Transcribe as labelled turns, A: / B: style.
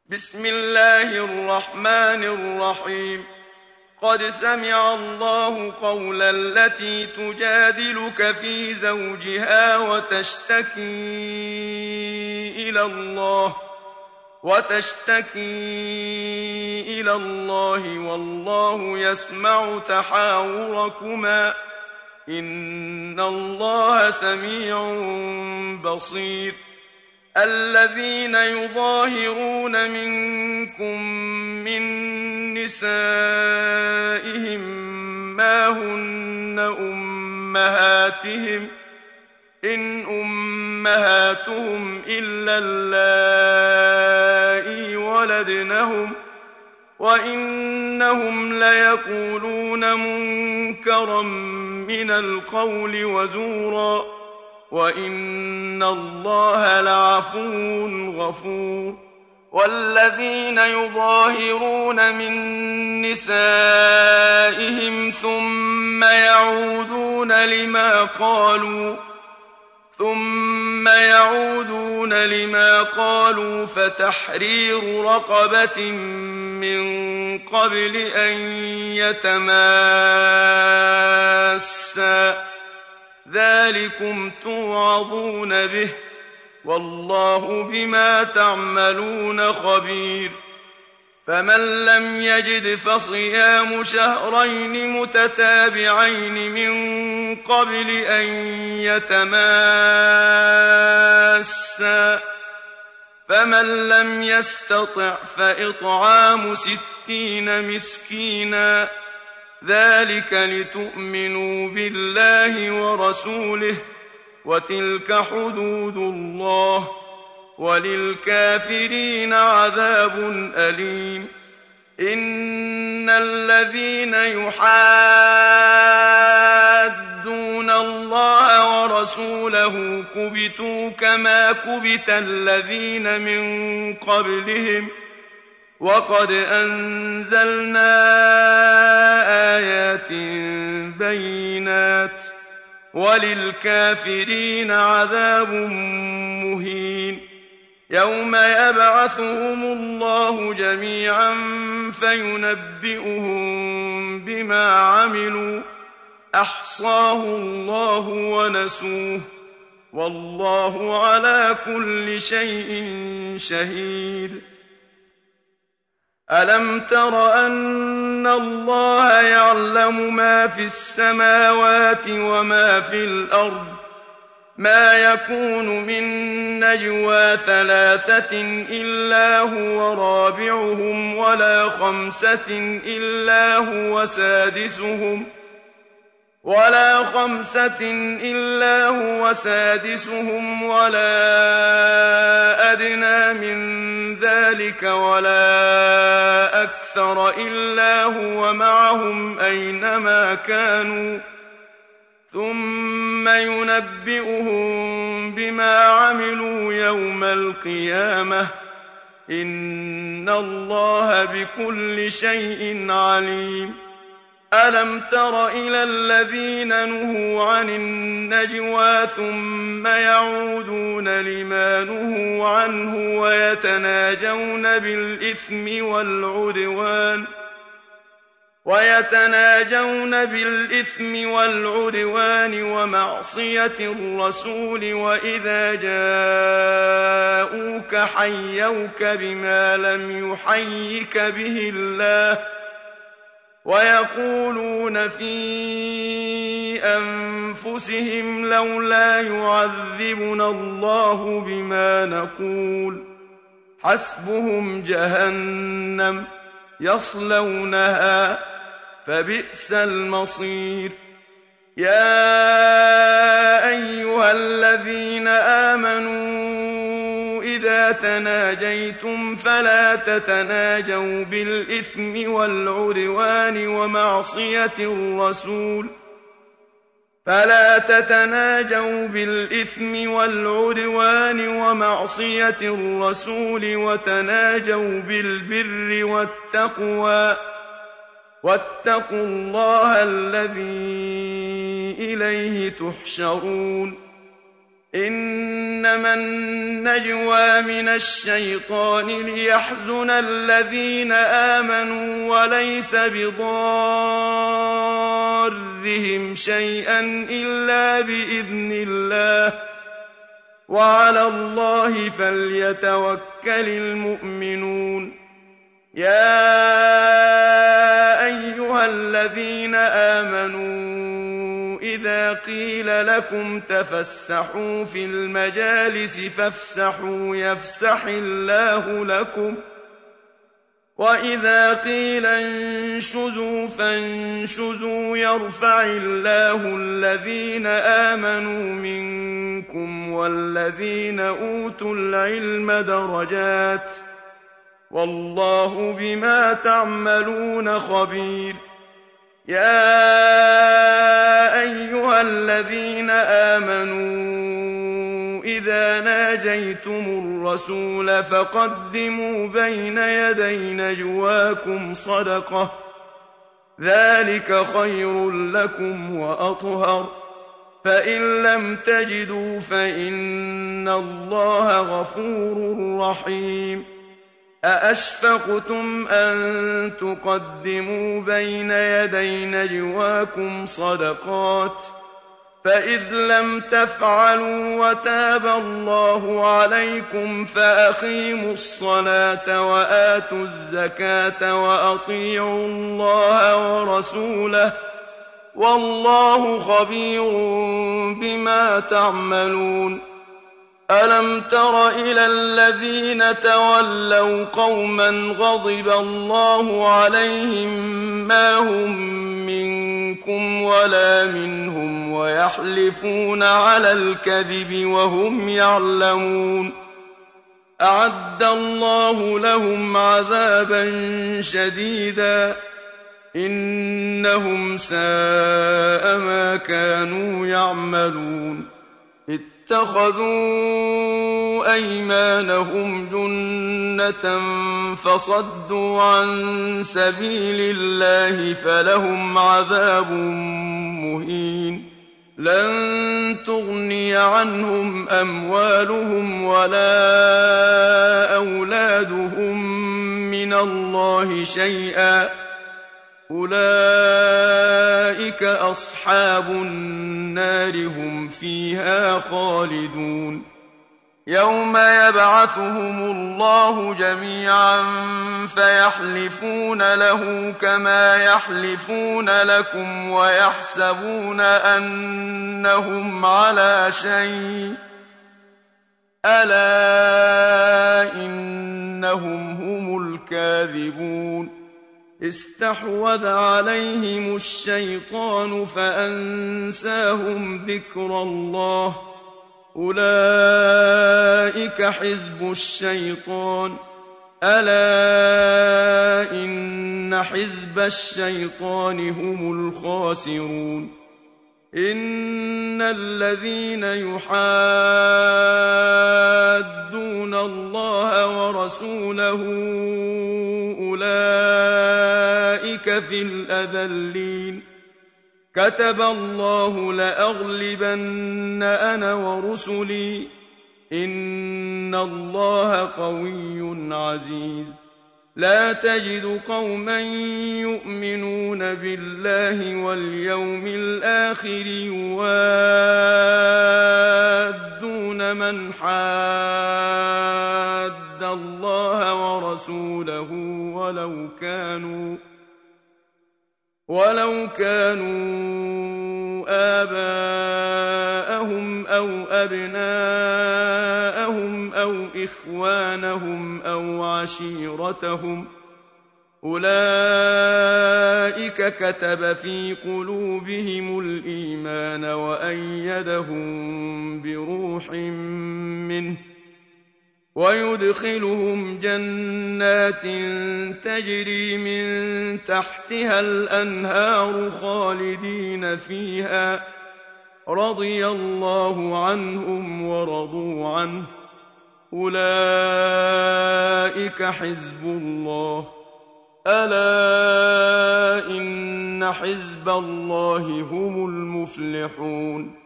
A: بسم الله الرحمن الرحيم. قد سمع الله قول التي تجادلك في زوجها وتشتكي إلى الله والله يسمع تحاوركما إن الله سميع بصير. الذين يظاهرون منكم من نسائهم ما هن أمهاتهم إن أمهاتهم إلا اللائي ولدنهم وإنهم ليقولون منكرا من القول وزورا وإن الله لعفو غفور. والذين يظاهرون من نسائهم ثم يعودون لما قالوا فتحرير رقبة من قبل أن يتماسا ذلكم توعظون به والله بما تعملون خبير. فمن لم يجد فصيام شهرين متتابعين من قبل أن يتماسا فمن لم يستطع فإطعام 60 مسكينا ذلك لتؤمنوا بالله ورسوله وتلك حدود الله وللكافرين عذاب أليم. إن الذين يحادون الله ورسوله كبتوا كما كبت الذين من قبلهم وقد أنزلنا آيات بينات وللكافرين عذاب مهين. يوم يبعثهم الله جميعا فينبئهم بما عملوا أحصاه الله ونسوه والله على كل شيء شهيد. ألم تر أن الله يعلم ما في السماوات وما في الأرض ما يكون من نجوى 3 إلا هو رابعهم ولا 5 إلا هو سادسهم ولا أدنى من ذلك ولا أكثر إلا هو معهم أينما كانوا ثم ينبئهم بما عملوا يوم القيامة إن الله بكل شيء عليم. ألم تر إلى الذين نهوا عن النجوى ثم يعودون لما نهوا عنه ويتناجون بالإثم والعدوان ومعصية الرسول وإذا جاءوك حيوك بما لم يحيك به الله ويقولون في أنفسهم لولا يعذبنا الله بما نقول حسبهم جهنم يصلونها فبئس المصير. يا أيها الذين آمنوا إذا تناجيتم فلا تتناجوا بالإثم والعدوان ومعصية الرسول وتناجوا بالبر والتقوى واتقوا الله الذي إليه تحشرون. إنما النجوى من الشيطان ليحزن الذين آمنوا وليس بضارهم شيئا إلا بإذن الله وعلى الله فليتوكل المؤمنون يا أيها الذين آمنوا إذا قيل لكم تفسحوا في المجالس فافسحوا يفسح الله لكم وإذا قيل انشزوا فانشزوا يرفع الله الذين آمنوا منكم والذين أوتوا العلم درجات والله بما تعملون خبير يا أيها الذين آمنوا إذا ناجيتم الرسول فقدموا بين يدي نجواكم صدقة ذلك خير لكم وأطهر فإن لم تجدوا فإن الله غفور رحيم أأشفقتم أن تقدموا بين يدي نجواكم صدقات فإذ لم تفعلوا وتاب الله عليكم فأقيموا الصلاة وآتوا الزكاة وأطيعوا الله ورسوله والله خبير بما تعملون ألم تر إلى الذين تولوا قوما غضب الله عليهم ما هم منكم ولا منهم ويحلفون على الكذب وهم يعلمون أعد الله لهم عذابا شديدا إنهم ساء ما كانوا يعملون اتخذوا أيمانهم جنة فصدوا عن سبيل الله فلهم عذاب مهين لن تغني عنهم أموالهم ولا أولادهم من الله شيئا أولئك أصحاب النار هم فيها خالدون يوم يبعثهم الله جميعا فيحلفون له كما يحلفون لكم ويحسبون أنهم على شيء ألا إنهم هم الكاذبون استحوذ عليهم الشيطان فأنساهم ذكر الله أولئك حزب الشيطان ألا إن حزب الشيطان هم الخاسرون إن الذين يحادون الله ورسوله أولئك في الأذلين كتب الله لأغلبن أنا ورسلي إن الله قوي عزيز لا تجد قوما يؤمنون بالله واليوم الآخر يوادون من حاد الله ورسوله ولو كانوا آباءهم أو أبناءهم أو إخوانهم أو عشيرتهم أولئك كتب في قلوبهم الإيمان وأيدهم بروح منه ويدخلهم جنات تجري من تحتها الأنهار خالدين فيها رضي الله عنهم ورضوا عنه أولئك حزب الله ألا إن حزب الله هم المفلحون